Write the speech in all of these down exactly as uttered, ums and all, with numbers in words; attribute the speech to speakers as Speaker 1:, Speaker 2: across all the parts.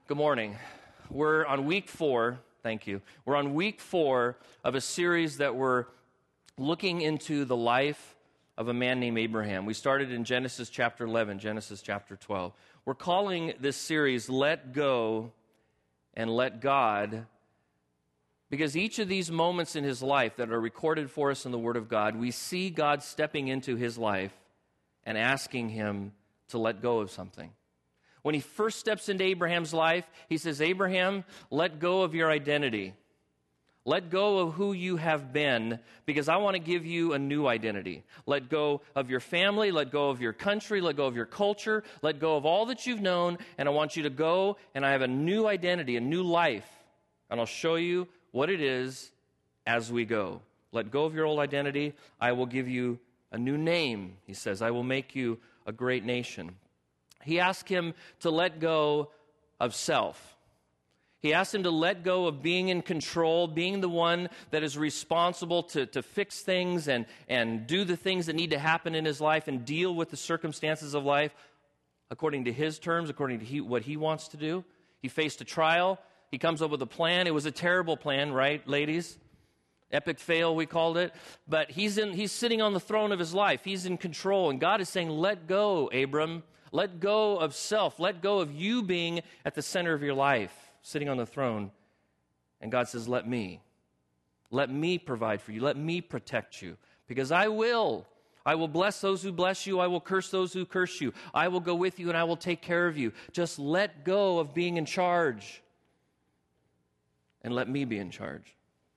Speaker 1: Good morning. We're on week four, thank you. We're on week four of a series that we're looking into the life of a man named Abraham. We started in Genesis chapter eleven, Genesis chapter twelve. We're calling this series Let Go and Let God, because each of these moments in his life that are recorded for us in the Word of God, we see God stepping into his life and asking him to let go of something. When he first steps into Abraham's life, he says, Abraham, let go of your identity. Let go of who you have been, because I want to give you a new identity. Let go of your family, let go of your country, let go of your culture, let go of all that you've known, and I want you to go, and I have a new identity, a new life, and I'll show you what it is as we go. Let go of your old identity. I will give you a new name, he says. I will make you a great nation. He asked him to let go of self. He asked him to let go of being in control, being the one that is responsible to, to fix things and, and do the things that need to happen in his life and deal with the circumstances of life according to his terms, according to he, what he wants to do. He faced a trial. He comes up with a plan. It was a terrible plan, right, ladies? Epic fail, we called it. But he's in, he's sitting on the throne of his life. He's in control. And God is saying, let go, Abram. Let go of self. Let go of you being at the center of your life, sitting on the throne. And God says, let me. Let me provide for you. Let me protect you. Because I will. I will bless those who bless you. I will curse those who curse you. I will go with you and I will take care of you. Just let go of being in charge. And let me be in charge.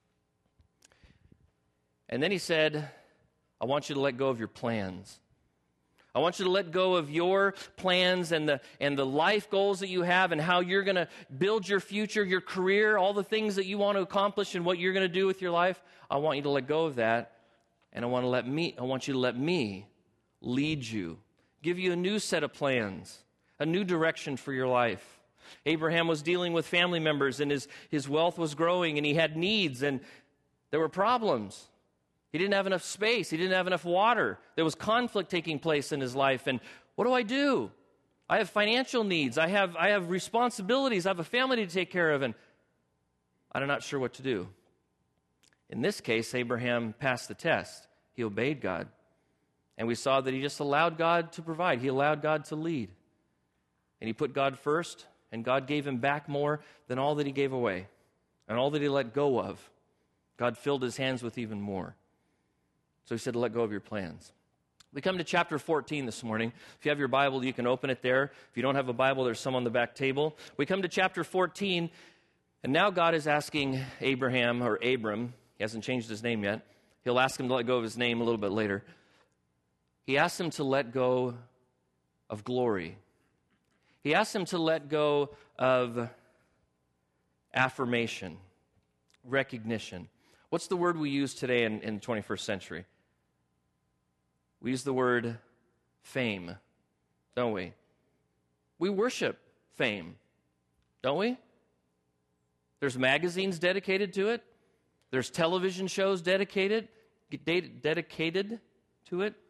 Speaker 1: And then he said, I want you to let go of your plans. I want you to let go of your plans and the and the life goals that you have and how you're going to build your future, your career, all the things that you want to accomplish and what you're going to do with your life. I want you to let go of that, and I want to let me I want you to let me lead you, give you a new set of plans, a new direction for your life. Abraham was dealing with family members, and his, his wealth was growing, and he had needs, and there were problems. He didn't have enough space. He didn't have enough water. There was conflict taking place in his life. And what do I do? I have financial needs. I have, I have responsibilities. I have a family to take care of. And I'm not sure what to do. In this case, Abraham passed the test. He obeyed God. And we saw that he just allowed God to provide. He allowed God to lead. And he put God first. And God gave him back more than all that he gave away. And all that he let go of. God filled his hands with even more. So he said to let go of your plans. We come to chapter fourteen this morning. If you have your Bible, you can open it there. If you don't have a Bible, there's some on the back table. We come to chapter fourteen, and now God is asking Abraham, or Abram, he hasn't changed his name yet. He'll ask him to let go of his name a little bit later. He asks him to let go of glory. He asks him to let go of affirmation, recognition. What's the word we use today in, in the twenty-first century? We use the word fame, don't we? We worship fame, don't we? There's magazines dedicated to it. There's television shows dedicated, dedicated to it.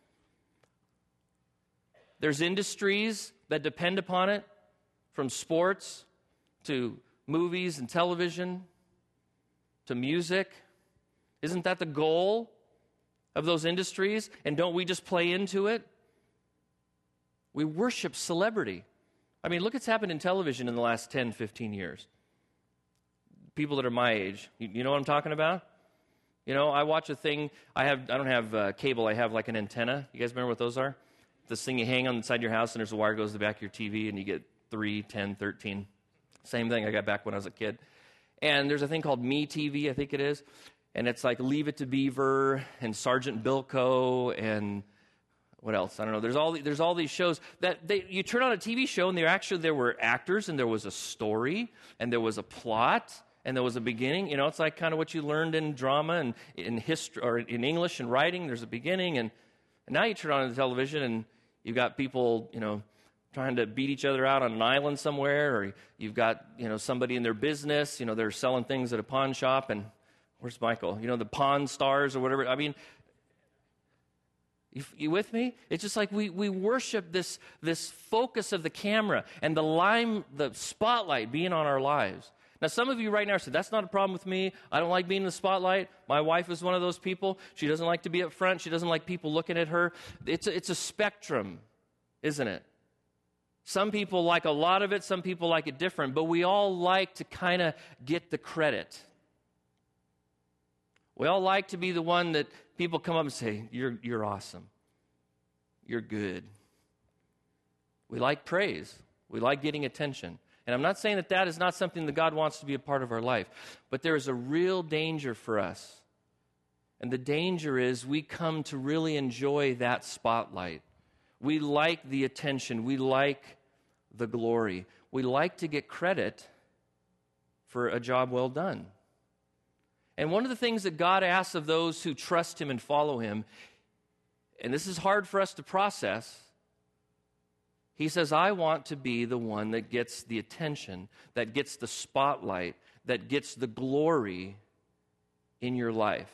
Speaker 1: There's industries that depend upon it, from sports to movies and television to music. Isn't that the goal of those industries? And don't we just play into it? We worship celebrity. I mean, look what's happened in television in the last ten, fifteen years. People that are my age, you, you know what I'm talking about? You know, I watch a thing, I have I don't have uh, cable, I have like an antenna. You guys remember what those are? This thing you hang on the side of your house and there's a wire goes to the back of your T V and you get three, ten, thirteen. Same thing I got back when I was a kid. And there's a thing called Me T V, I think it is. And it's like Leave It to Beaver and Sergeant Bilko and what else? I don't know. There's all the, there's all these shows that they, you turn on a T V show and there actually there were actors and there was a story and there was a plot and there was a beginning. You know, it's like kind of what you learned in drama and in history or in English and writing. There's a beginning, and, and now you turn on the television and you've got people, you know, trying to beat each other out on an island somewhere, or you've got, you know, somebody in their business, you know, they're selling things at a pawn shop, and where's Michael? You know, the Pawn Stars or whatever. I mean, You, you with me? It's just like we, we worship this, this focus of the camera and the lime, the spotlight being on our lives. Now, some of you right now said, that's not a problem with me. I don't like being in the spotlight. My wife is one of those people. She doesn't like to be up front. She doesn't like people looking at her. It's a, it's a spectrum, isn't it? Some people like a lot of it. Some people like it different. But we all like to kind of get the credit. We all like to be the one that people come up and say, you're, you're awesome. You're good. We like praise. We like getting attention. And I'm not saying that that is not something that God wants to be a part of our life. But there is a real danger for us. And the danger is we come to really enjoy that spotlight. We like the attention. We like the glory. We like to get credit for a job well done. And one of the things that God asks of those who trust Him and follow Him, and this is hard for us to process, He says, I want to be the one that gets the attention, that gets the spotlight, that gets the glory in your life.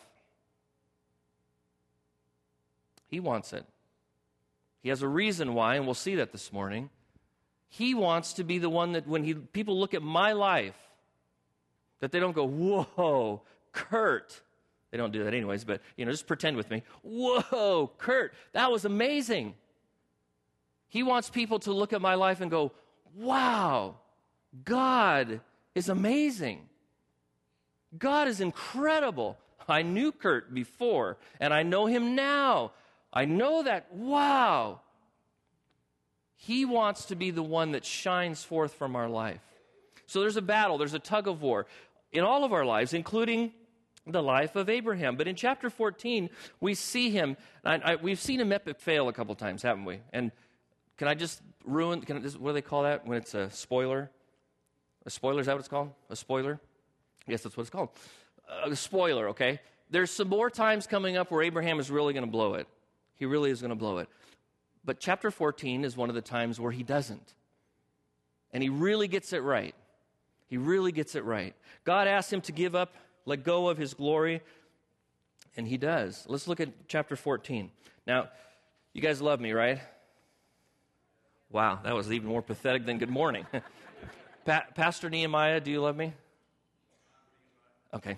Speaker 1: He wants it. He has a reason why, and we'll see that this morning. He wants to be the one that when he, people look at my life, that they don't go, whoa, Kurt. They don't do that anyways, but, you know, just pretend with me. Whoa, Kurt, that was amazing. He wants people to look at my life and go, wow, God is amazing. God is incredible. I knew Kurt before, and I know him now. I know that, wow. He wants to be the one that shines forth from our life. So there's a battle, there's a tug of war in all of our lives, including the life of Abraham. But in chapter fourteen, we see him, I, I, we've seen him epic fail a couple times, haven't we? And can I just ruin, can I just, what do they call that when it's a spoiler? A spoiler, is that what it's called? A spoiler? Yes, that's what it's called. A spoiler, okay? There's some more times coming up where Abraham is really going to blow it. He really is going to blow it. But chapter fourteen is one of the times where he doesn't. And he really gets it right. He really gets it right. God asks him to give up, let go of his glory, and he does. Let's look at chapter fourteen. Now, you guys love me, right? Wow, that was even more pathetic than good morning. pa- Pastor Nehemiah, do you love me? Okay.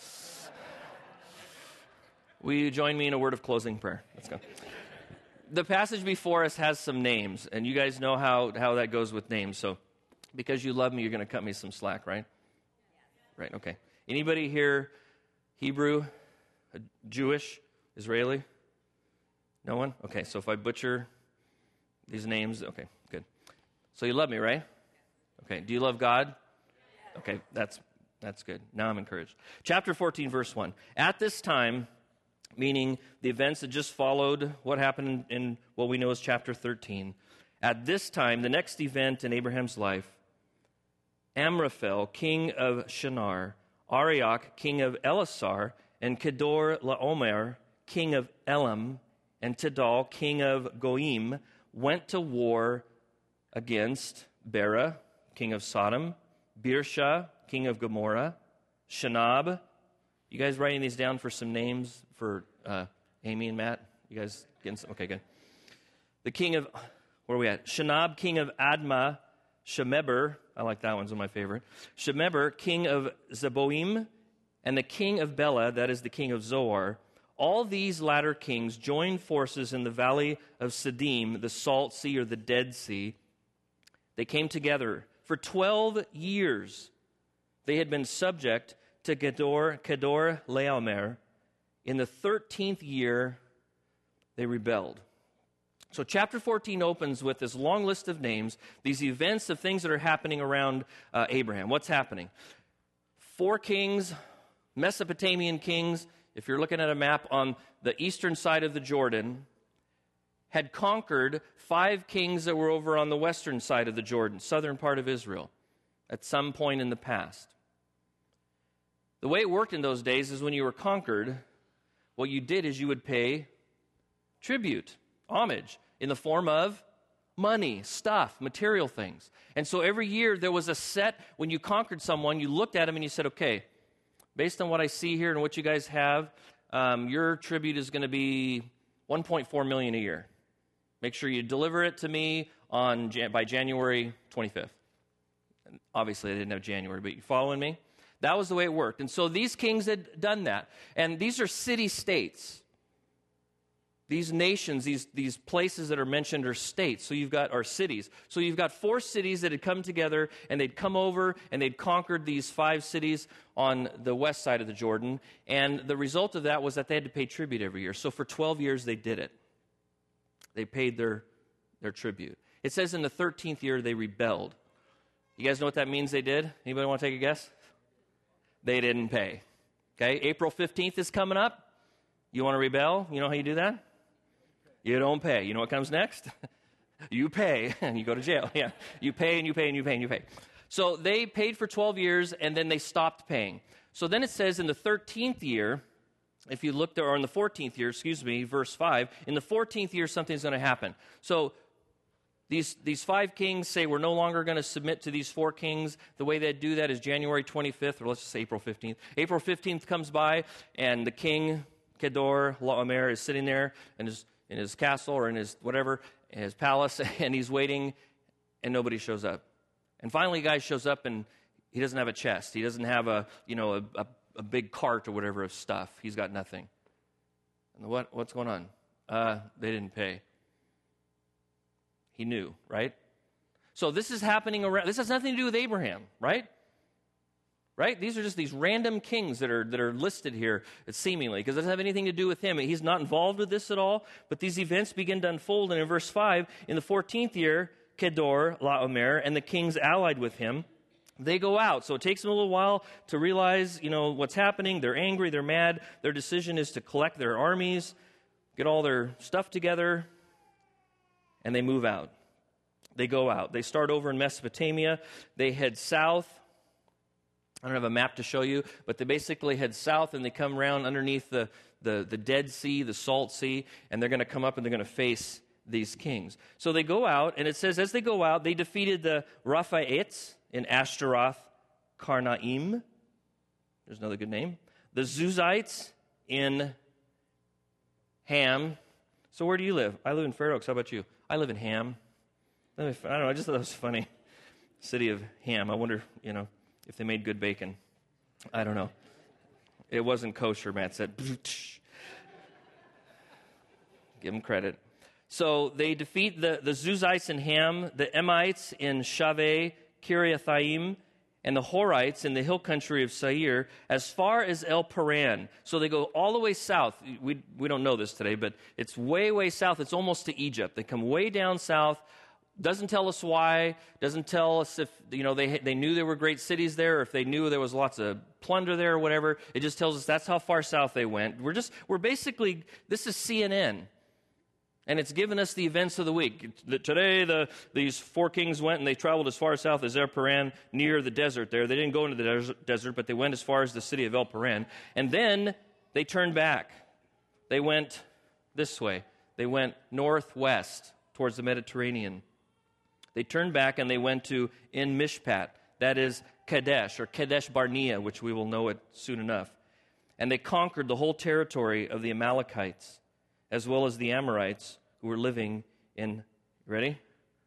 Speaker 1: Will you join me in a word of closing prayer? Let's go. The passage before us has some names, and you guys know how, how that goes with names. So because you love me, you're going to cut me some slack, right? Right, okay. Anybody here Hebrew, Jewish, Israeli? No one? Okay, so if I butcher these names, okay, good. So you love me, right? Okay, do you love God? Okay, that's that's good. Now I'm encouraged. Chapter fourteen, verse one. At this time, meaning the events that just followed what happened in what we know as chapter thirteen, at this time, the next event in Abraham's life, Amraphel, king of Shinar, Arioch, king of Elasar, and Kedor Laomer, king of Elam, and Tidal, king of Goim, went to war against Bera, king of Sodom, Birsha, king of Gomorrah, Shinab. You guys writing these down for some names for uh, Amy and Matt? You guys getting some? Okay, good. The king of, where are we at? Shinab, king of Admah, Shemeber, I like that one's one of my favorite. Shemeber, king of Zeboim, and the king of Bela, that is the king of Zoar. All these latter kings joined forces in the valley of Siddim, the Salt Sea or the Dead Sea. They came together. For twelve years, they had been subject to Kedor, Kedor Laomer. In the thirteenth year, they rebelled. So chapter fourteen opens with this long list of names, these events of things that are happening around uh, Abraham. What's happening? Four kings, Mesopotamian kings, if you're looking at a map on the eastern side of the Jordan, had conquered five kings that were over on the western side of the Jordan, southern part of Israel, at some point in the past. The way it worked in those days is when you were conquered, what you did is you would pay tribute, homage, in the form of money, stuff, material things. And so every year there was a set, when you conquered someone, you looked at them and you said, okay, based on what I see here and what you guys have, um, your tribute is going to be one point four million dollars a year. Make sure you deliver it to me on by January twenty-fifth. And obviously, they didn't have January, but you following me? That was the way it worked. And so these kings had done that. And these are city-states. These nations, these, these places that are mentioned are states. So you've got, are cities. So you've got four cities that had come together, and they'd come over, and they'd conquered these five cities on the west side of the Jordan. And the result of that was that they had to pay tribute every year. So for twelve years, they did it. They paid their, their tribute. It says in the thirteenth year, they rebelled. You guys know what that means they did? Anybody want to take a guess? They didn't pay. Okay, April fifteenth is coming up. You want to rebel? You know how you do that? You don't pay. You know what comes next? You pay, and you go to jail. Yeah, you pay, and you pay, and you pay, and you pay. So they paid for twelve years, and then they stopped paying. So then it says in the thirteenth year, if you look there, or in the fourteenth year, excuse me, verse five, in the fourteenth year, something's going to happen. So These, these five kings say we're no longer going to submit to these four kings. The way they do that is January twenty-fifth, or let's just say April fifteenth. April fifteenth comes by, and the king, Kedor Laomer, is sitting there in his, in his castle or in his whatever, in his palace, and he's waiting, and nobody shows up. And finally, a guy shows up, and he doesn't have a chest. He doesn't have a, you know, a, a, a big cart or whatever of stuff. He's got nothing. And what, what's going on? Uh, they didn't pay. He knew, right? So this is happening around, this has nothing to do with Abraham, right? Right? These are just these random kings that are that are listed here, seemingly, because it doesn't have anything to do with him. He's not involved with this at all, but these events begin to unfold, and in verse five, in the fourteenth year, Kedor Laomer and the kings allied with him, they go out. So it takes them a little while to realize, you know, what's happening. They're angry, they're mad. Their decision is to collect their armies, get all their stuff together, and they move out. They go out. They start over in Mesopotamia. They head south. I don't have a map to show you, but they basically head south, and they come around underneath the, the, the Dead Sea, the Salt Sea, and they're going to come up and they're going to face these kings. So they go out, and it says as they go out, they defeated the Rephaites in Ashtaroth Karnaim. There's another good name. The Zuzites in Ham. So where do you live? I live in Fair Oaks. How about you? I live in Ham. I don't know, I just thought that was funny. City of Ham. I wonder, you know, if they made good bacon. I don't know. It wasn't kosher, Matt said. Give him credit. So they defeat the, the Zuzites in Ham, the Emites in Shaveh, Kiriathaim, and the Horites in the hill country of Seir, as far as El Paran. So they go all the way south. We we don't know this today, but it's way, way south. It's almost to Egypt. They come way down south. Doesn't tell us why. Doesn't tell us if, you know, they they knew there were great cities there, or if they knew there was lots of plunder there or whatever. It just tells us that's how far south they went. We're just, we're basically, this is C N N. And it's given us the events of the week. Today, the, these four kings went and they traveled as far south as El Paran, near the desert there. They didn't go into the desert, but they went as far as the city of El Paran. And then they turned back. They went this way. They went northwest towards the Mediterranean. They turned back and they went to En Mishpat, that is Kadesh, or Kadesh Barnea, which we will know it soon enough. And they conquered the whole territory of the Amalekites, as well as the Amorites who were living in, ready?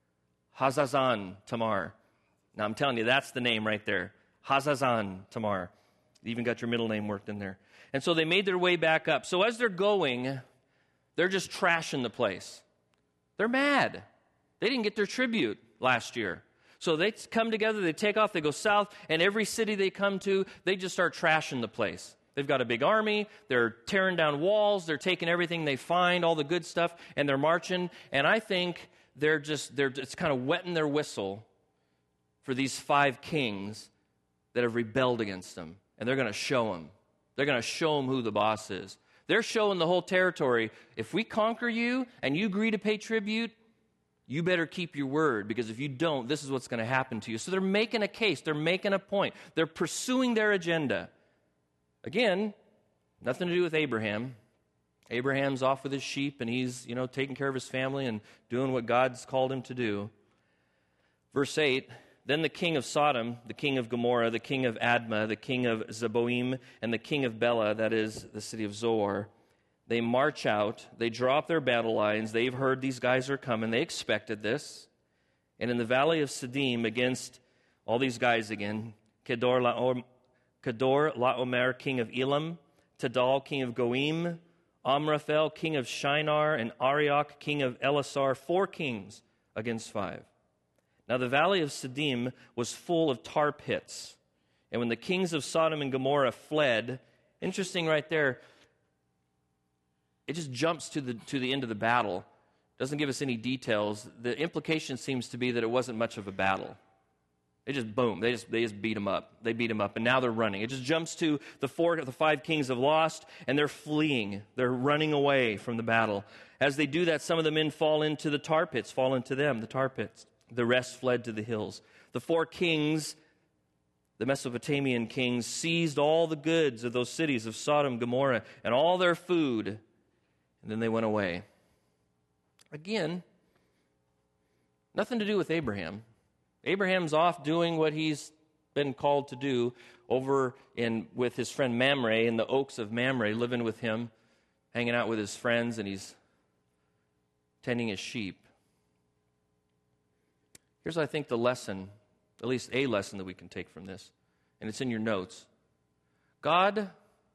Speaker 1: Hazazon Tamar. Now I'm telling you, that's the name right there. Hazazon Tamar. You even got your middle name worked in there. And so they made their way back up. So as they're going, they're just trashing the place. They're mad. They didn't get their tribute last year. So they come together, they take off, they go south, and every city they come to, they just start trashing the place. They've got a big army, they're tearing down walls, they're taking everything they find, all the good stuff, and they're marching. And I think they're just, they're it's kind of wetting their whistle for these five kings that have rebelled against them. And they're going to show them. They're going to show them who the boss is. They're showing the whole territory, if we conquer you and you agree to pay tribute, you better keep your word, because if you don't, this is what's going to happen to you. So they're making a case. They're making a point. They're pursuing their agenda. Again, nothing to do with Abraham. Abraham's off with his sheep, and he's, you know, taking care of his family and doing what God's called him to do. Verse eight, then the king of Sodom, the king of Gomorrah, the king of Admah, the king of Zeboim, and the king of Bela, that is the city of Zoar, They march out. They drop their battle lines. They've heard these guys are coming. They expected this. And in the valley of Siddim, against all these guys again, Kedor Laomer, Kedor Laomer, king of Elam, Tidal, king of Goim, Amraphel, king of Shinar, and Arioch, king of Elasar, four kings against five. Now the valley of Siddim was full of tar pits. And when the kings of Sodom and Gomorrah fled, interesting right there, it just jumps to the to the end of the battle. Doesn't give us any details. The implication seems to be that it wasn't much of a battle. It just, boom, they just they just beat them up. They beat them up, and now they're running. It just jumps to the four, the five kings have lost, and they're fleeing. They're running away from the battle. As they do that, some of the men fall into the tar pits, fall into them, the tar pits. The rest fled to the hills. The four kings, the Mesopotamian kings, seized all the goods of those cities of Sodom, Gomorrah, and all their food, and then they went away. Again, nothing to do with Abraham. Abraham's off doing what he's been called to do over in with his friend Mamre in the oaks of Mamre, living with him, hanging out with his friends, and he's tending his sheep. Here's, I think, the lesson, at least a lesson that we can take from this, and it's in your notes. God,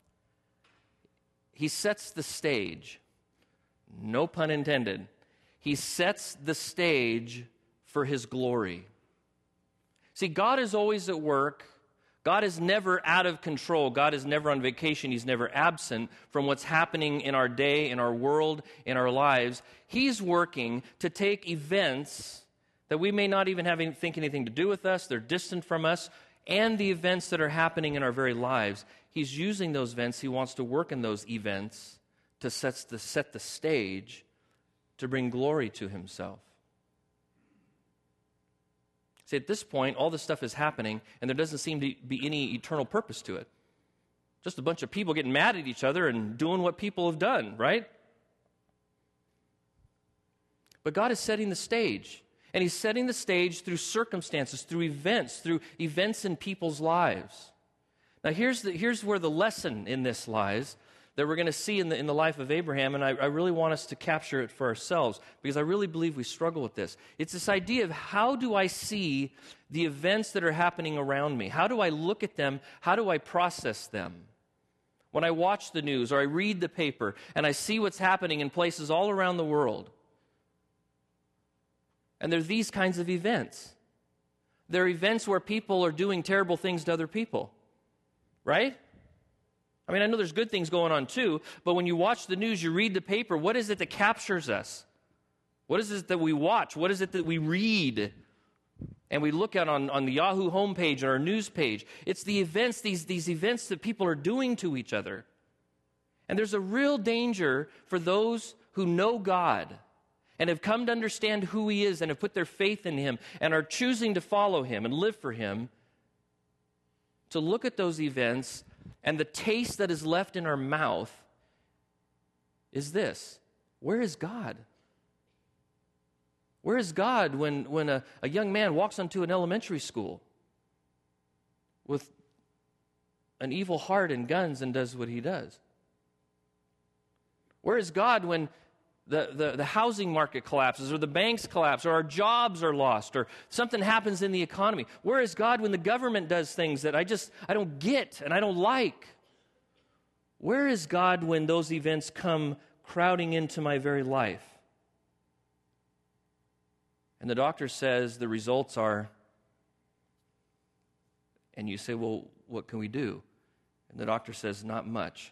Speaker 1: he sets the stage, no pun intended. He sets the stage for his glory. See, God is always at work. God is never out of control. God is never on vacation. He's never absent from what's happening in our day, in our world, in our lives. He's working to take events that we may not even have any, think anything to do with us, they're distant from us, and the events that are happening in our very lives. He's using those events. He wants to work in those events to set the, set the stage to bring glory to himself. See, at this point, all this stuff is happening, and there doesn't seem to be any eternal purpose to it. Just a bunch of people getting mad at each other and doing what people have done, right? But God is setting the stage, and he's setting the stage through circumstances, through events, through events in people's lives. Now, here's the, here's where the lesson in this lies that we're going to see in the, in the life of Abraham, and I, I really want us to capture it for ourselves, because I really believe we struggle with this. It's this idea of how do I see the events that are happening around me? How do I look at them? How do I process them? When I watch the news or I read the paper and I see what's happening in places all around the world, and there are these kinds of events. There are events where people are doing terrible things to other people, right? I mean, I know there's good things going on too, but when you watch the news, you read the paper, what is it that captures us? What is it that we watch? What is it that we read? And we look at on, on the Yahoo homepage or our news page. It's the events, these, these events that people are doing to each other. And there's a real danger for those who know God and have come to understand who he is and have put their faith in him and are choosing to follow him and live for him, to look at those events, and the taste that is left in our mouth is this: where is God? Where is God when, when a, a young man walks onto an elementary school with an evil heart and guns and does what he does? Where is God when the, the, the housing market collapses or the banks collapse or our jobs are lost or something happens in the economy? Where is God when the government does things that I just, I don't get and I don't like? Where is God when those events come crowding into my very life? And the doctor says the results are, and you say, well, what can we do? And the doctor says, not much.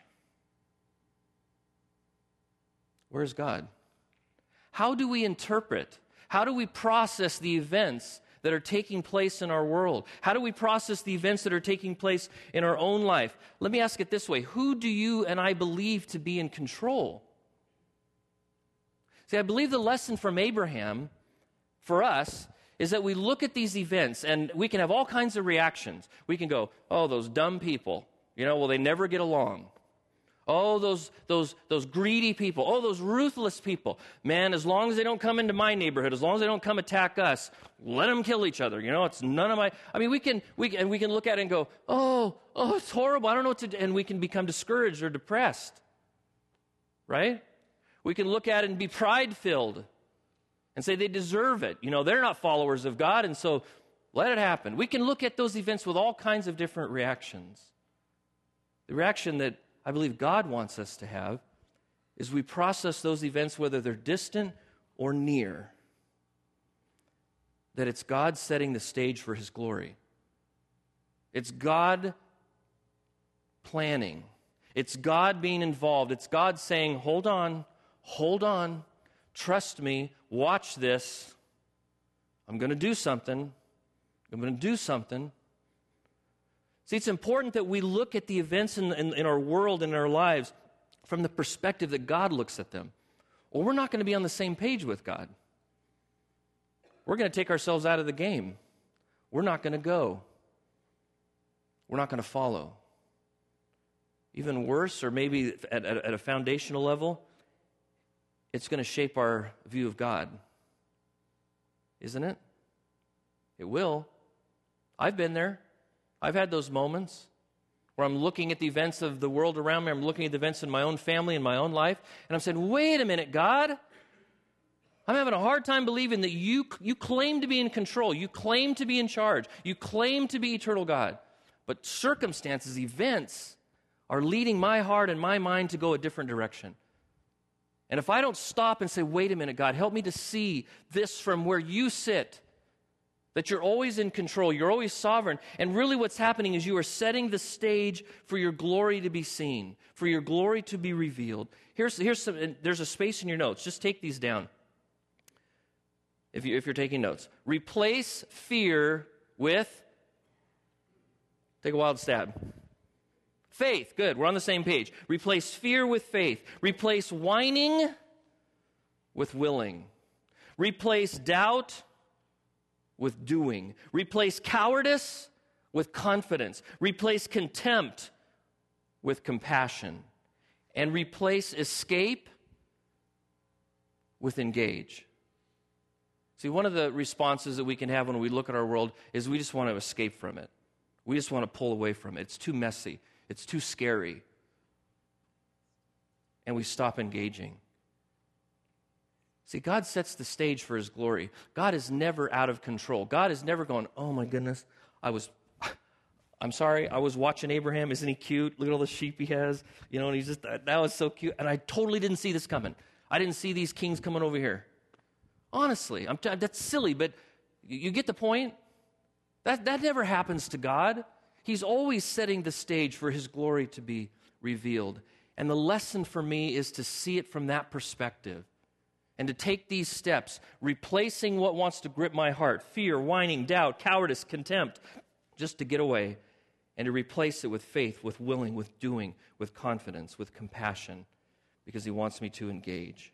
Speaker 1: Where's God? How do we interpret? How do we process the events that are taking place in our world? How do we process the events that are taking place in our own life? Let me ask it this way: who do you and I believe to be in control? See, I believe the lesson from Abraham for us is that we look at these events and we can have all kinds of reactions. We can go, oh, those dumb people, you know, well, they never get along. Oh, those those those greedy people. Oh, those ruthless people. Man, as long as they don't come into my neighborhood, as long as they don't come attack us, let them kill each other. You know, it's none of my... I mean, we can we and we can look at it and go, oh, oh, it's horrible. I don't know what to do. And we can become discouraged or depressed. right? We can look at it and be pride-filled and say they deserve it. You know, they're not followers of God, and so let it happen. We can look at those events with all kinds of different reactions. The reaction that I believe God wants us to have is we process those events, whether they're distant or near, that it's God setting the stage for His glory. It's God planning. It's God being involved. It's God saying, hold on, hold on, trust me, watch this. I'm going to do something. I'm going to do something. See, it's important that we look at the events in, in, in our world and in our lives from the perspective that God looks at them. Or we're not going to be on the same page with God. We're going to take ourselves out of the game. We're not going to go. We're not going to follow. Even worse, or maybe at, at, at a foundational level, it's going to shape our view of God. Isn't it? It will. I've been there. I've had those moments where I'm looking at the events of the world around me. I'm looking at the events in my own family, in my own life, and I'm saying, wait a minute, God. I'm having a hard time believing that you, you claim to be in control. You claim to be in charge. You claim to be eternal God. But circumstances, events, are leading my heart and my mind to go a different direction. And if I don't stop and say, wait a minute, God, help me to see this from where you sit, that you're always in control, you're always sovereign, and really what's happening is you are setting the stage for your glory to be seen, for your glory to be revealed. Here's, here's some, there's a space in your notes. Just take these down if, you, if you're taking notes. Replace fear with, take a wild stab. Faith, good, we're on the same page. Replace fear with faith. Replace whining with willing. Replace doubt with doing. Replace cowardice with confidence. Replace contempt with compassion. And replace escape with engage. See, one of the responses that we can have when we look at our world is we just want to escape from it. We just want to pull away from it. It's too messy. It's too scary. And we stop engaging. See, God sets the stage for His glory. God is never out of control. God is never going, oh my goodness, I was, I'm sorry, I was watching Abraham. Isn't he cute? Look at all the sheep he has. You know, and he's just, that was so cute. And I totally didn't see this coming. I didn't see these kings coming over here. Honestly, I'm t- that's silly, but you, you get the point? That, that never happens to God. He's always setting the stage for His glory to be revealed. And the lesson for me is to see it from that perspective and to take these steps, replacing what wants to grip my heart, fear, whining, doubt, cowardice, contempt, just to get away, and to replace it with faith, with willing, with doing, with confidence, with compassion, because He wants me to engage.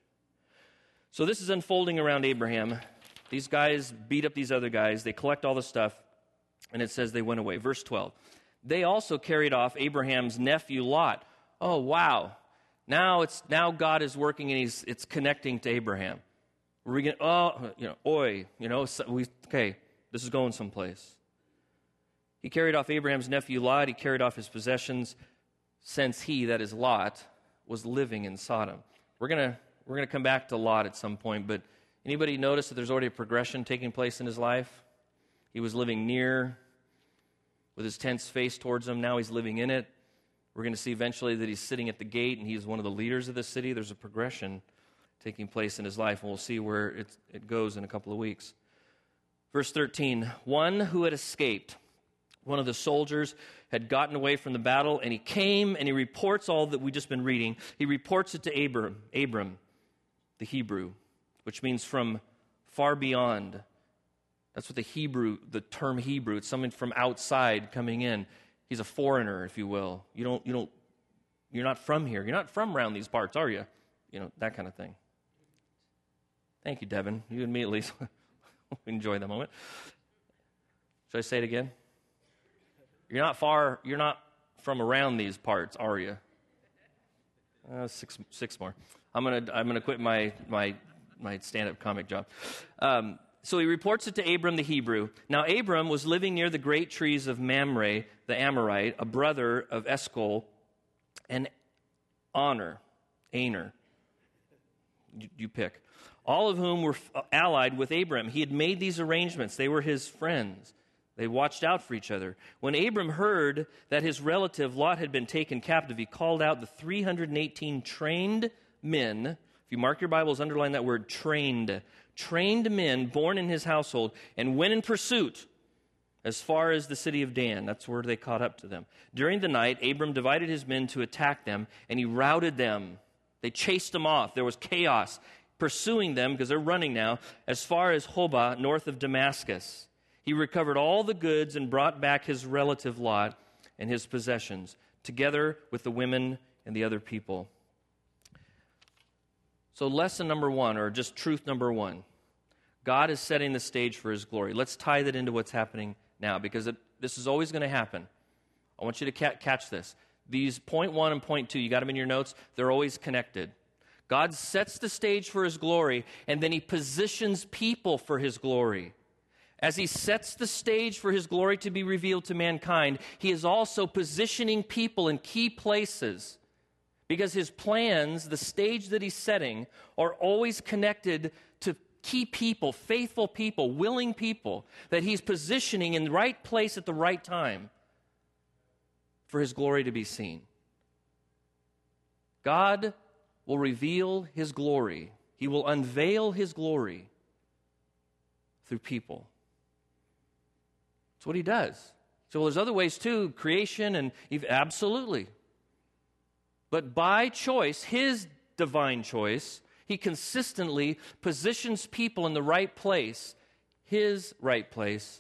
Speaker 1: So this is unfolding around Abraham. These guys beat up these other guys. They collect all the stuff. And it says they went away. Verse twelve. They also carried off Abraham's nephew Lot. Oh, wow. Now it's now God is working and he's it's connecting to Abraham. We're going oh, you know, oi, you know, so we okay, this is going someplace. He carried off Abraham's nephew Lot. He carried off his possessions since he, that is Lot, was living in Sodom. We're going to we're going to come back to Lot at some point, but anybody notice that there's already a progression taking place in his life? He was living near, with his tents faced towards him. Now he's living in it. We're going to see eventually that he's sitting at the gate, and he's one of the leaders of the city. There's a progression taking place in his life, and we'll see where it, it goes in a couple of weeks. Verse thirteen, one who had escaped, one of the soldiers had gotten away from the battle, and he came, and he reports all that we've just been reading. He reports it to Abram, Abram, the Hebrew, which means from far beyond. That's what the Hebrew, the term Hebrew, it's someone from outside coming in. He's a foreigner, if you will. You don't, you don't, you're not from here. You're not from around these parts, are you? You know, that kind of thing. Thank you, Devin. You and me at least enjoy the moment. Should I say it again? You're not far, you're not from around these parts, are you? Uh, six, six more. I'm gonna, I'm gonna quit my, my, my stand-up comic job. Um, So he reports it to Abram the Hebrew. Now Abram was living near the great trees of Mamre, the Amorite, a brother of Eshcol, and Aner, Aner. You, you pick. All of whom were allied with Abram. He had made these arrangements. They were his friends. They watched out for each other. When Abram heard that his relative Lot had been taken captive, he called out the three hundred eighteen trained men. If you mark your Bibles, underline that word, trained. Trained men born in his household, and went in pursuit as far as the city of Dan. That's where they caught up to them. During the night, Abram divided his men to attack them, and he routed them. They chased them off. There was chaos pursuing them, because they're running now, as far as Hobah, north of Damascus. He recovered all the goods and brought back his relative Lot and his possessions, together with the women and the other people. So lesson number one, or just truth number one, God is setting the stage for his glory. Let's tie that into what's happening now, because it, this is always going to happen. I want you to ca- catch this. These point one and point two, you got them in your notes, they're always connected. God sets the stage for his glory, and then he positions people for his glory. As he sets the stage for his glory to be revealed to mankind, he is also positioning people in key places, because his plans, the stage that he's setting, are always connected to key people, faithful people, willing people, that he's positioning in the right place at the right time for his glory to be seen. God will reveal his glory. He will unveil his glory through people. That's what he does. So there's other ways too, creation and absolutely. But by choice, his divine choice, he consistently positions people in the right place, his right place,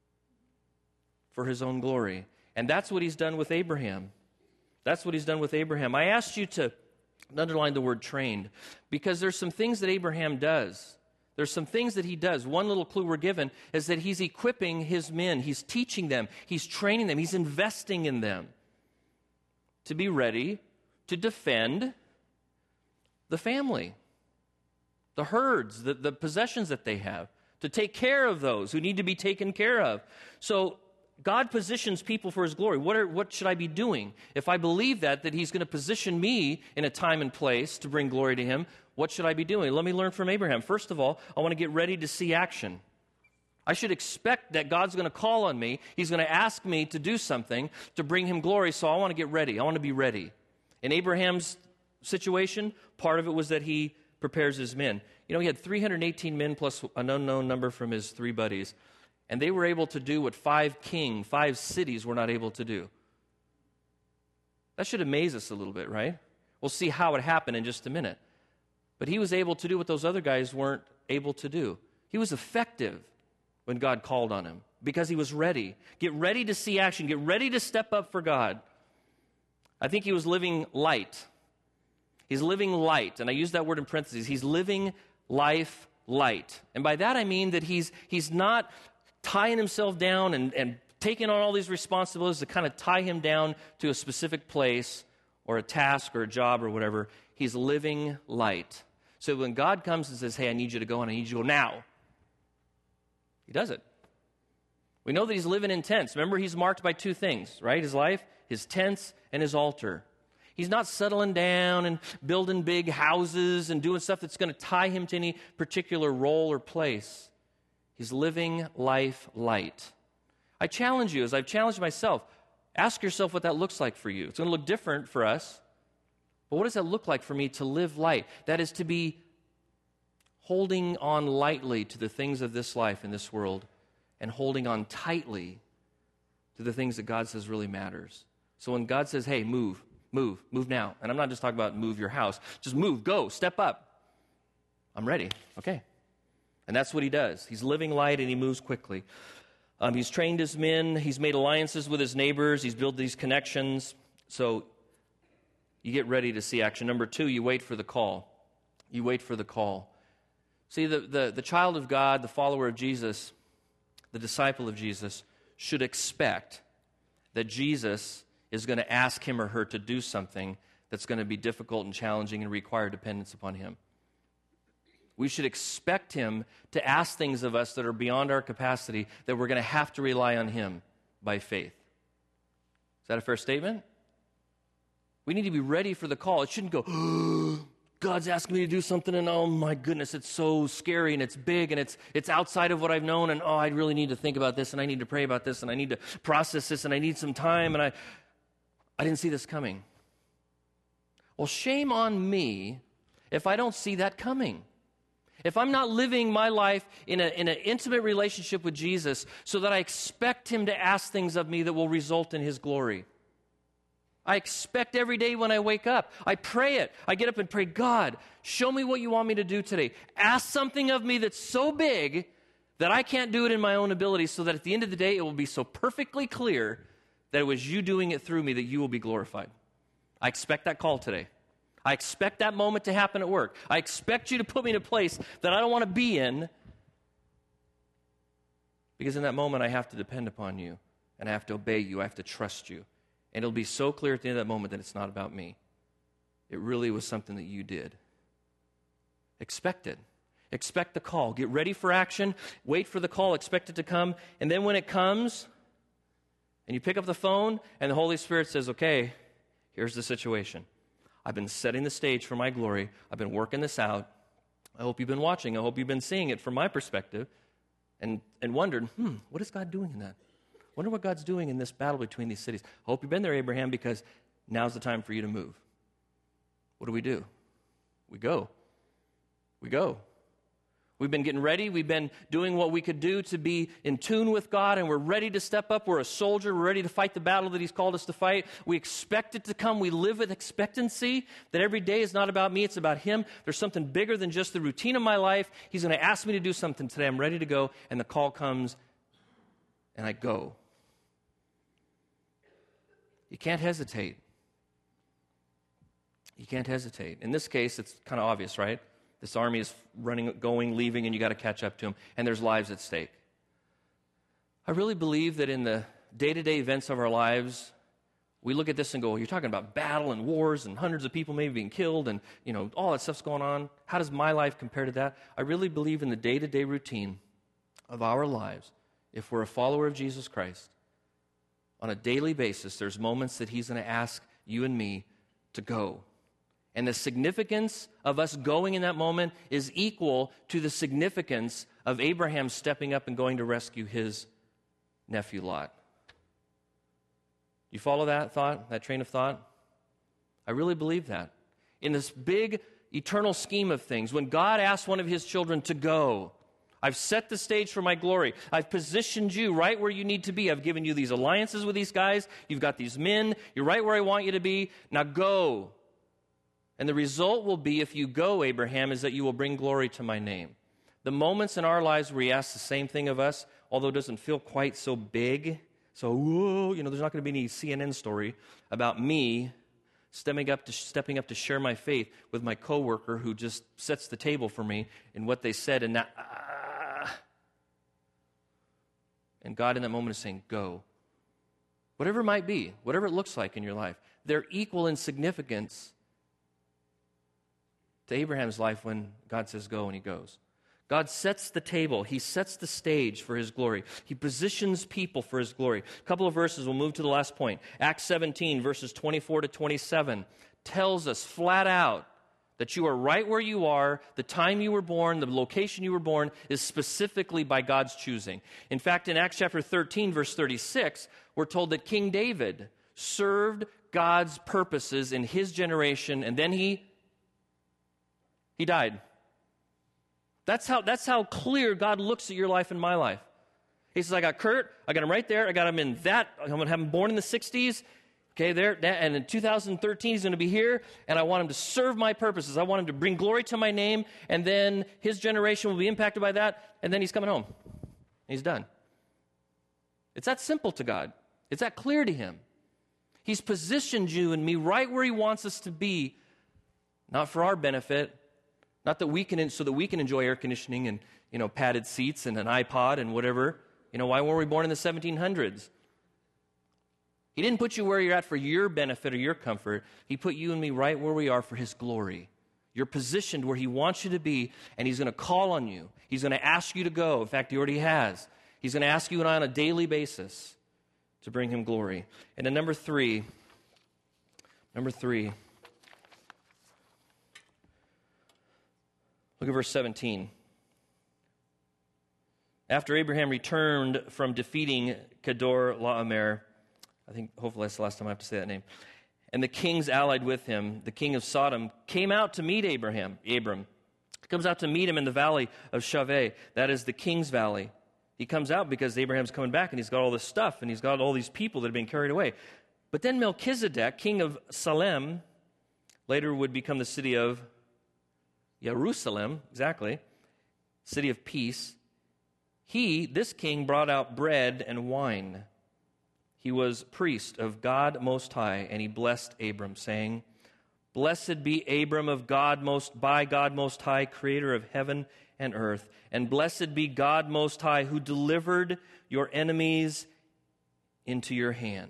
Speaker 1: for his own glory. And that's what he's done with Abraham. That's what he's done with Abraham. I asked you to underline the word trained, because there's some things that Abraham does. There's some things that he does. One little clue we're given is that he's equipping his men. He's teaching them. He's training them. He's investing in them to be ready to defend the family, the herds, the, the possessions that they have, to take care of those who need to be taken care of. So God positions people for his glory. What, are, what should I be doing? If I believe that, that he's going to position me in a time and place to bring glory to him, what should I be doing? Let me learn from Abraham. First of all, I want to get ready to see action. I should expect that God's going to call on me. He's going to ask me to do something to bring him glory, so I want to get ready. I want to be ready. In Abraham's situation, part of it was that he prepares his men. You know, he had three hundred eighteen men plus an unknown number from his three buddies, and they were able to do what five king, five cities were not able to do. That should amaze us a little bit, right? We'll see how it happened in just a minute. But he was able to do what those other guys weren't able to do. He was effective when God called on him because he was ready. Get ready to see action. Get ready to step up for God. I think he was living light. He's living light, and I use that word in parentheses. He's living life light. And by that I mean that he's he's not tying himself down and, and taking on all these responsibilities to kind of tie him down to a specific place or a task or a job or whatever. He's living light. So when God comes and says, hey, I need you to go and I need you to go now, he does it. We know that he's living in tents. Remember, he's marked by two things, right? His life, his tents, and his altar. He's not settling down and building big houses and doing stuff that's going to tie him to any particular role or place. He's living life light. I challenge you, as I've challenged myself, ask yourself what that looks like for you. It's going to look different for us. But what does that look like for me to live light? That is to be holding on lightly to the things of this life in this world and holding on tightly to the things that God says really matters. So when God says, hey, move, move, move now. And I'm not just talking about move your house. Just move, go, step up. I'm ready. Okay. And that's what he does. He's living light and he moves quickly. Um, he's trained his men. He's made alliances with his neighbors. He's built these connections. So you get ready to see action. Number two, you wait for the call. You wait for the call. See, the, the, the child of God, the follower of Jesus, the disciple of Jesus, should expect that Jesus is going to ask him or her to do something that's going to be difficult and challenging and require dependence upon him. We should expect him to ask things of us that are beyond our capacity, that we're going to have to rely on him by faith. Is that a fair statement? We need to be ready for the call. It shouldn't go, oh, God's asking me to do something, and oh my goodness, it's so scary, and it's big, and it's it's outside of what I've known, and oh, I really need to think about this, and I need to pray about this, and I need to process this, and I need some time, and I, I didn't see this coming. Well, shame on me if I don't see that coming. If I'm not living my life in, a, in an intimate relationship with Jesus so that I expect him to ask things of me that will result in his glory. I expect every day when I wake up. I pray it. I get up and pray, God, show me what you want me to do today. Ask something of me that's so big that I can't do it in my own ability, so that at the end of the day it will be so perfectly clear that it was you doing it through me that you will be glorified. I expect that call today. I expect that moment to happen at work. I expect you to put me in a place that I don't want to be in, because in that moment I have to depend upon you, and I have to obey you. I have to trust you. And it'll be so clear at the end of that moment that it's not about me. It really was something that you did. Expect it. Expect the call. Get ready for action. Wait for the call. Expect it to come. And then when it comes, and you pick up the phone, and the Holy Spirit says, okay, here's the situation. I've been setting the stage for my glory. I've been working this out. I hope you've been watching. I hope you've been seeing it from my perspective, and, and wondered, hmm, what is God doing in that? Wonder what God's doing in this battle between these cities. I hope you've been there, Abraham, because now's the time for you to move. What do we do? We go. We go. We've been getting ready. We've been doing what we could do to be in tune with God, and we're ready to step up. We're a soldier. We're ready to fight the battle that he's called us to fight. We expect it to come. We live with expectancy that every day is not about me. It's about him. There's something bigger than just the routine of my life. He's going to ask me to do something today. I'm ready to go, and the call comes, and I go. You can't hesitate. You can't hesitate. In this case, it's kind of obvious, right? This army is running, going, leaving, and you got to catch up to them, and there's lives at stake. I really believe that in the day-to-day events of our lives, we look at this and go, you're talking about battle and wars and hundreds of people maybe being killed, and you know all that stuff's going on. How does my life compare to that? I really believe in the day-to-day routine of our lives. If we're a follower of Jesus Christ, on a daily basis, there's moments that he's going to ask you and me to go. And the significance of us going in that moment is equal to the significance of Abraham stepping up and going to rescue his nephew Lot. You follow that thought, that train of thought? I really believe that. In this big eternal scheme of things, when God asks one of his children to go, I've set the stage for my glory. I've positioned you right where you need to be. I've given you these alliances with these guys. You've got these men. You're right where I want you to be. Now go. And the result will be, if you go, Abraham, is that you will bring glory to my name. The moments in our lives where he asks the same thing of us, although it doesn't feel quite so big, so, whoa, you know, there's not going to be any C N N story about me stepping up to, stepping up to share my faith with my coworker who just sets the table for me in what they said, and that, ah. And God in that moment is saying, go. Whatever it might be, whatever it looks like in your life, they're equal in significance to Abraham's life when God says go and he goes. God sets the table. He sets the stage for his glory. He positions people for his glory. A couple of verses, we'll move to the last point. Acts seventeen, verses twenty-four to twenty-seven, tells us flat out that you are right where you are, the time you were born, the location you were born is specifically by God's choosing. In fact, in Acts chapter thirteen, verse thirty-six, we're told that King David served God's purposes in his generation, and then he He died. That's how, that's how clear God looks at your life and my life. He says, I got Kurt, I got him right there, I got him in that, I'm going to have him born in the sixties, okay, there, that, and in two thousand thirteen he's going to be here, and I want him to serve my purposes. I want him to bring glory to my name, and then his generation will be impacted by that, and then he's coming home. He's done. It's that simple to God. It's that clear to him. He's positioned you and me right where he wants us to be, not for our benefit, not that we can, so that we can enjoy air conditioning and, you know, padded seats and an iPod and whatever. You know, why were we born in the seventeen hundreds? He didn't put you where you're at for your benefit or your comfort. He put you and me right where we are for his glory. You're positioned where he wants you to be, and he's going to call on you. He's going to ask you to go. In fact, he already has. He's going to ask you and I on a daily basis to bring him glory. And then number three, number three, Look at verse seventeen. After Abraham returned from defeating Kedor Laomer, I think, hopefully that's the last time I have to say that name, and the kings allied with him, the king of Sodom, came out to meet Abraham, Abram. He comes out to meet him in the valley of Shaveh. That is the king's valley. He comes out because Abraham's coming back, and he's got all this stuff, and he's got all these people that have been carried away. But then Melchizedek, king of Salem, later would become the city of Jerusalem, exactly, city of peace. He, this king, brought out bread and wine. He was priest of God Most High, and he blessed Abram, saying, "Blessed be Abram of God Most, by God Most High, creator of heaven and earth. And blessed be God Most High, who delivered your enemies into your hand."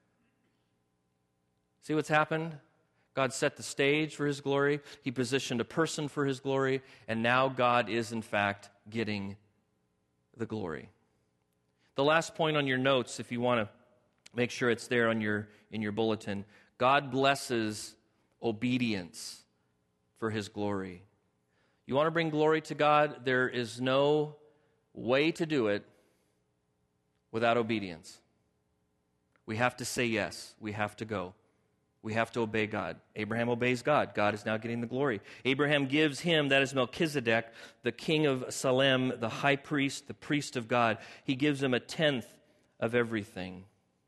Speaker 1: See what's happened? God set the stage for his glory. He positioned a person for his glory. And now God is, in fact, getting the glory. The last point on your notes, if you want to make sure it's there on your in your bulletin, God blesses obedience for his glory. You want to bring glory to God? There is no way to do it without obedience. We have to say yes. We have to go. We have to obey God. Abraham obeys God. God is now getting the glory. Abraham gives him, that is Melchizedek, the king of Salem, the high priest, the priest of God. He gives him a tenth of everything.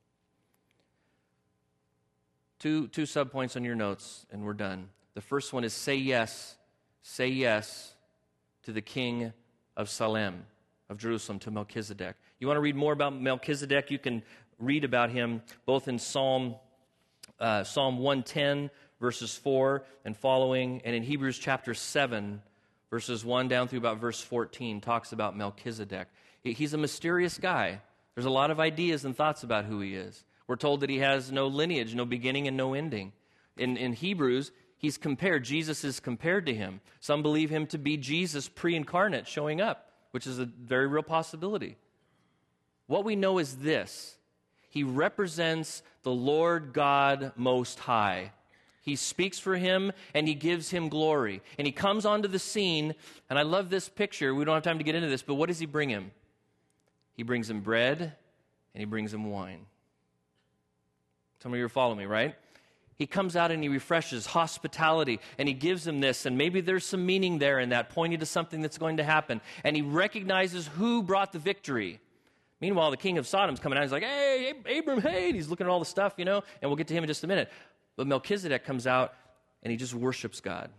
Speaker 1: Two, two subpoints on your notes, and we're done. The first one is say yes. Say yes to the king of Salem, of Jerusalem, to Melchizedek. You want to read more about Melchizedek? You can read about him both in Psalm Uh, Psalm one ten, verses four and following, and in Hebrews chapter seven, verses one down through about verse fourteen, talks about Melchizedek. He, he's a mysterious guy. There's a lot of ideas and thoughts about who he is. We're told that he has no lineage, no beginning, and no ending. In, in Hebrews, he's compared, Jesus is compared to him. Some believe him to be Jesus pre-incarnate showing up, which is a very real possibility. What we know is this: he represents the Lord God Most High. He speaks for him, and he gives him glory. And he comes onto the scene, and I love this picture. We don't have time to get into this, but what does he bring him? He brings him bread, and he brings him wine. Some of you are following me, right? He comes out and he refreshes hospitality, and he gives him this, and maybe there's some meaning there in that, pointing to something that's going to happen. And he recognizes who brought the victory. Meanwhile, the king of Sodom's coming out. He's like, "Hey, Abram, hey." And he's looking at all the stuff, you know, and we'll get to him in just a minute. But Melchizedek comes out, and he just worships God.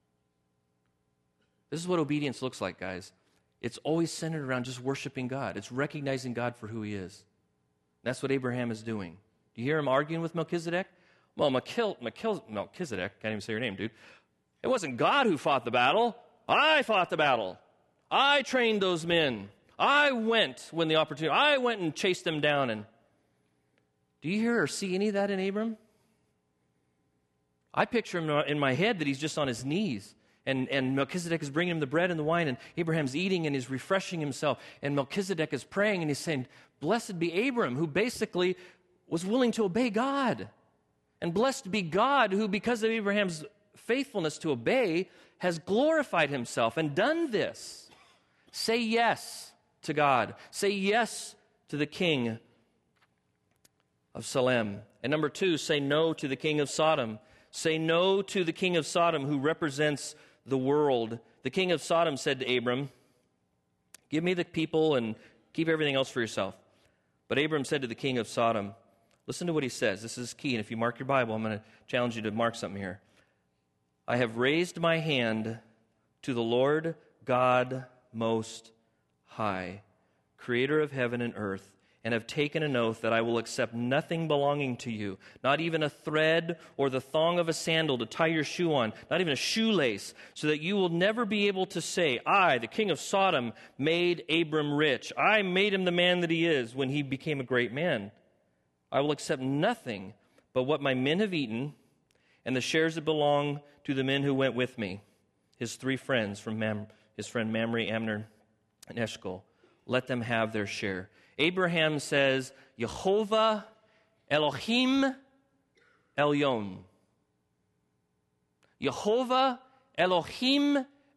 Speaker 1: This is what obedience looks like, guys. It's always centered around just worshiping God. It's recognizing God for who he is. That's what Abraham is doing. Do you hear him arguing with Melchizedek? Well, Melchil- Melchil- Melchizedek, can't even say your name, dude. It wasn't God who fought the battle. I fought the battle. I trained those men. I went when the opportunity, I went and chased them down. And do you hear or see any of that in Abram? I picture him in my head that he's just on his knees. And, and Melchizedek is bringing him the bread and the wine. And Abraham's eating and he's refreshing himself. And Melchizedek is praying and he's saying, "Blessed be Abram," who basically was willing to obey God. And blessed be God, who because of Abraham's faithfulness to obey, has glorified himself and done this. Say yes to God. Say yes to the king of Salem. And number two, say no to the king of Sodom. Say no to the king of Sodom, who represents the world. The king of Sodom said to Abram, "Give me the people and keep everything else for yourself." But Abram said to the king of Sodom, listen to what he says. This is key, and if you mark your Bible, I'm going to challenge you to mark something here. "I have raised my hand to the Lord God Most High, creator of heaven and earth, and have taken an oath that I will accept nothing belonging to you, not even a thread or the thong of a sandal to tie your shoe on, not even a shoelace, so that you will never be able to say, 'I, the king of Sodom, made Abram rich. I made him the man that he is when he became a great man. I will accept nothing but what my men have eaten and the shares that belong to the men who went with me,' his three friends, from Mam, his friend Mamre, Amner, and Eshcol. Let them have their share." Abraham says, "Yehovah Elohim Elyon." Yehovah Elohim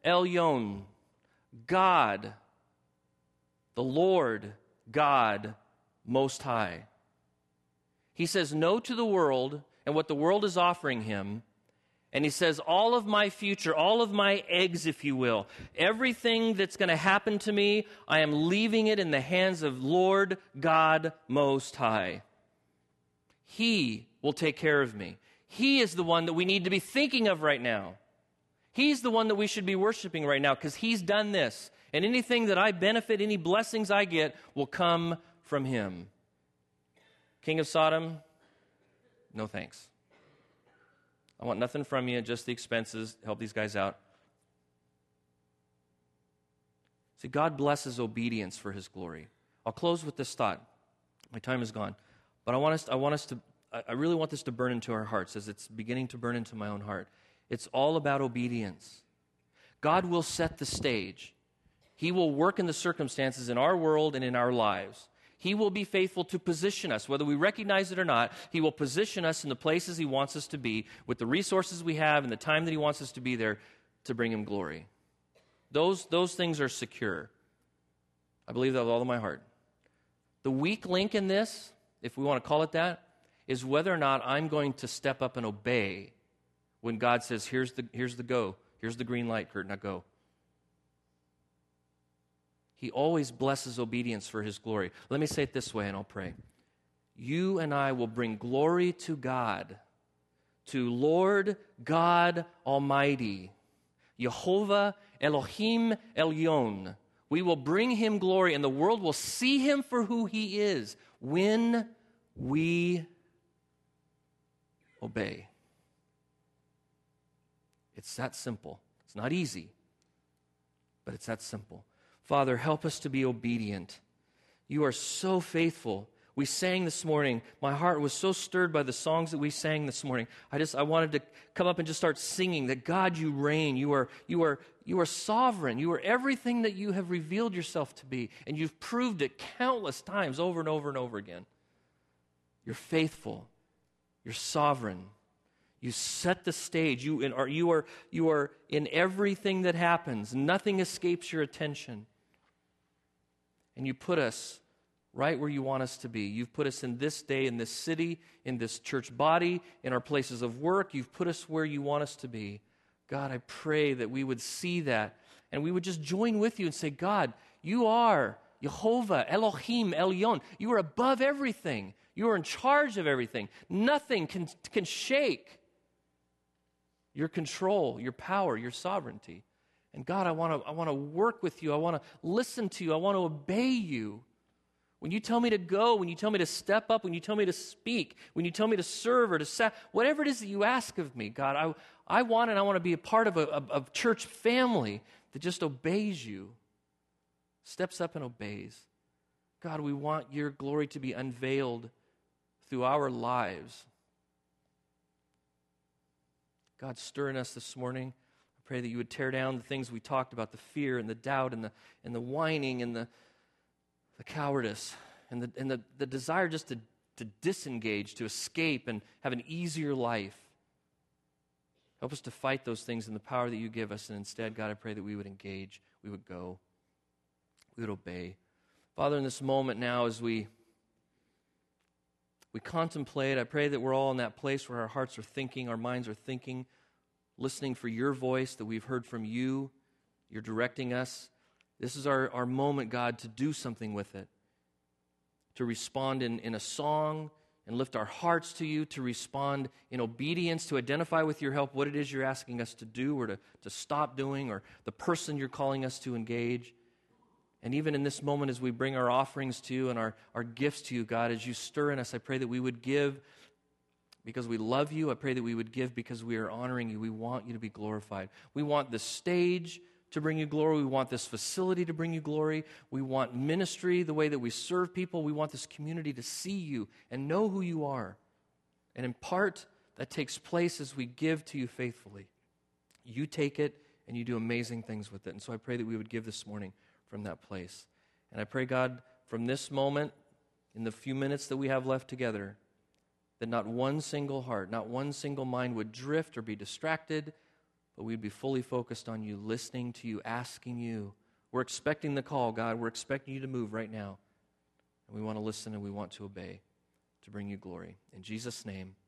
Speaker 1: Elyon, God, the Lord, God, Most High. He says no to the world and what the world is offering him. And he says, all of my future, all of my eggs, if you will, everything that's going to happen to me, I am leaving it in the hands of Lord God Most High. He will take care of me. He is the one that we need to be thinking of right now. He's the one that we should be worshiping right now because he's done this. And anything that I benefit, any blessings I get, will come from him. King of Sodom, no thanks. I want nothing from you, just the expenses. Help these guys out. See, God blesses obedience for his glory. I'll close with this thought. My time is gone. But I want us, I want us to, I really want this to burn into our hearts as it's beginning to burn into my own heart. It's all about obedience. God will set the stage. He will work in the circumstances in our world and in our lives. He will be faithful to position us, whether we recognize it or not. He will position us in the places he wants us to be with the resources we have and the time that he wants us to be there to bring him glory. Those, those things are secure. I believe that with all of my heart. The weak link in this, if we want to call it that, is whether or not I'm going to step up and obey when God says, here's the, here's the go. Here's the green light, Kurt, now go. He always blesses obedience for his glory. Let me say it this way, and I'll pray. You and I will bring glory to God, to Lord God Almighty, Yehovah Elohim Elyon. We will bring him glory, and the world will see him for who he is when we obey. It's that simple. It's not easy, but it's that simple. Father, help us to be obedient. You are so faithful. We sang this morning. My heart was so stirred by the songs that we sang this morning. I just I wanted to come up and just start singing that God, you reign. You are you are you are sovereign. You are everything that you have revealed yourself to be, and you've proved it countless times over and over and over again. You're faithful. You're sovereign. You set the stage. You are, you are, you are in everything that happens. Nothing escapes your attention. And you put us right where you want us to be. You've put us in this day, in this city, in this church body, in our places of work. You've put us where you want us to be. God, I pray that we would see that and we would just join with you and say, God, you are Yehovah, Elohim, Elyon. You are above everything. You are in charge of everything. Nothing can, can shake your control, your power, your sovereignty. And God, I want to I want to work with you. I want to listen to you. I want to obey you. When you tell me to go, when you tell me to step up, when you tell me to speak, when you tell me to serve or to sa- whatever it is that you ask of me, God, I, I want and I want to be a part of a, a, a church family that just obeys you, steps up and obeys. God, we want your glory to be unveiled through our lives. God, stir in us this morning. I pray that you would tear down the things we talked about, the fear and the doubt and the and the whining and the, the cowardice and the and the, the desire just to, to disengage, to escape and have an easier life. Help us to fight those things in the power that you give us. And instead, God, I pray that we would engage, we would go, we would obey. Father, in this moment now as we We contemplate, I pray that we're all in that place where our hearts are thinking, our minds are thinking, listening for your voice, that we've heard from you. You're directing us. This is our, our moment, God, to do something with it, to respond in, in a song and lift our hearts to you, to respond in obedience, to identify with your help what it is you're asking us to do or to, to stop doing, or the person you're calling us to engage. And even in this moment, as we bring our offerings to you and our, our gifts to you, God, as you stir in us, I pray that we would give because we love you. I pray that we would give because we are honoring you. We want you to be glorified. We want this stage to bring you glory. We want this facility to bring you glory. We want ministry, the way that we serve people. We want this community to see you and know who you are. And in part, that takes place as we give to you faithfully. You take it and you do amazing things with it. And so I pray that we would give this morning from that place. And I pray, God, from this moment, in the few minutes that we have left together, that not one single heart, not one single mind would drift or be distracted but we'd be fully focused on you, listening to you, asking you. We're expecting the call, God. We're expecting you to move right now. And we want to listen and we want to obey to bring you glory. In Jesus' name,